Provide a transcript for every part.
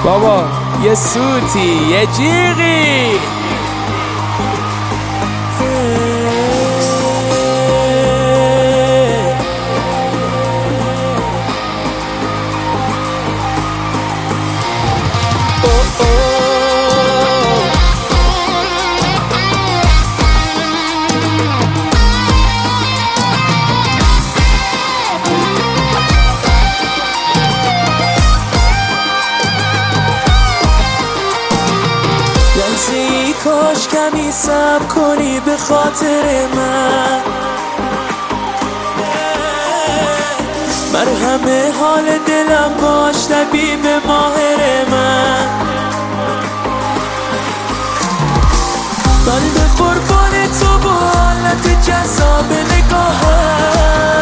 بابا یه سوتی یه جیغی کاش کمی صبر کنی به خاطر من همه حال دلم باش طبیب ماهر من به قربان تو با حالت جذاب نگاهم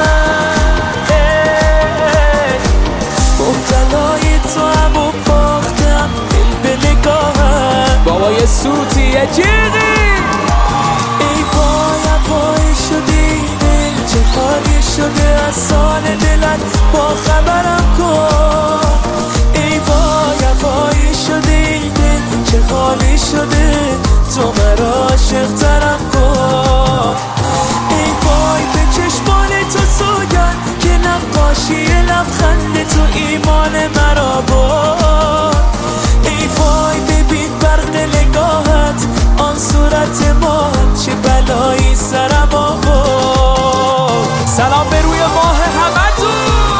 مبتلای تو هم و باختم دل به نگاهم بابا یه سوتی یه جیغی ای وای وای شدی دل چه حالی شده از سال دلت با خبرم کن ای وای وای شدی دل چه حالی شده تو مرا عاشق ترم کن ای وای به چشمان تو سوگن که نقاشی لبخند تو ایمان مرا بود ای وای ببین برق نگاهت آن صورت ما چه بلایی سرم آورد سلام به روی ماه همتون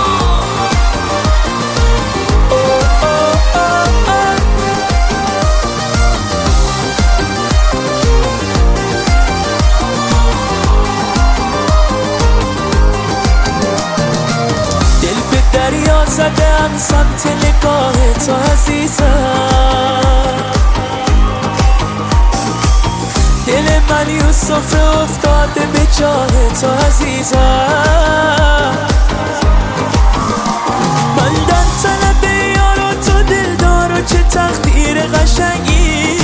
دل به دریا زدم سمت نگاه تو عزیزم دل من یوسف افتاده به جاه تو عزیزم من در طلب یار و تو دلدار و چه تقدیر قشنگی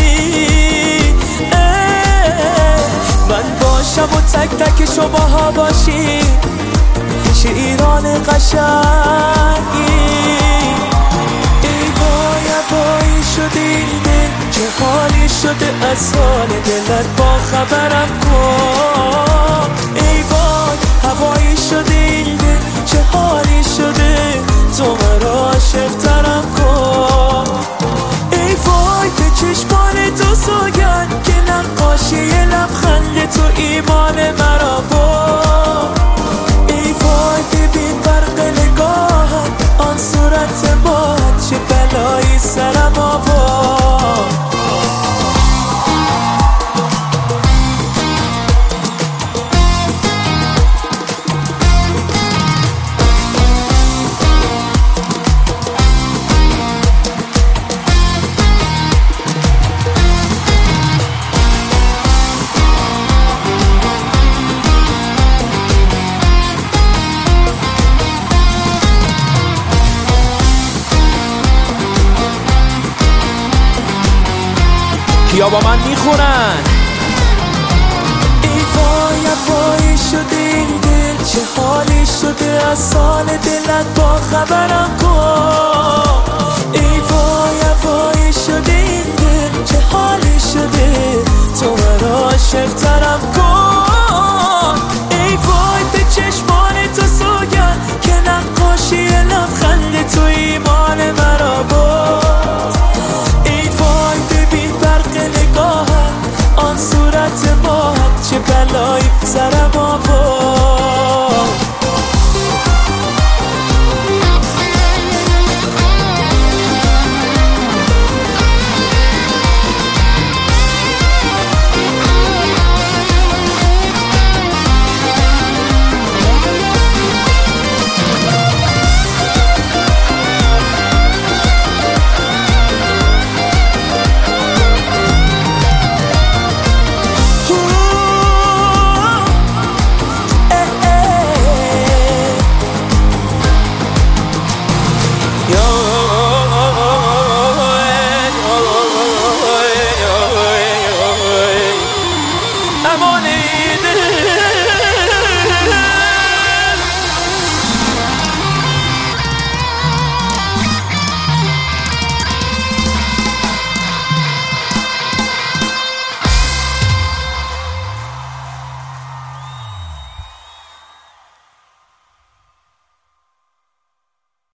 من باشم و تک تک شماها باشی چه ایران قشنگی ای وای وای شدی دل چه حالی شده از حال دلت با خبرم کن ای وای هوایی شدی دل چه حالی شده تو مرا عاشق ترم کن ای وای به چشمان تو سوگن که نقاشی لبخند تو ایمان مرا بود ای وای ببین برق نگاهت آن صورت ما چه بلایی سرم آورد کیا با من میخونن ای وای وای شدی دل چه حالی شده از سال دلت با خبرم کن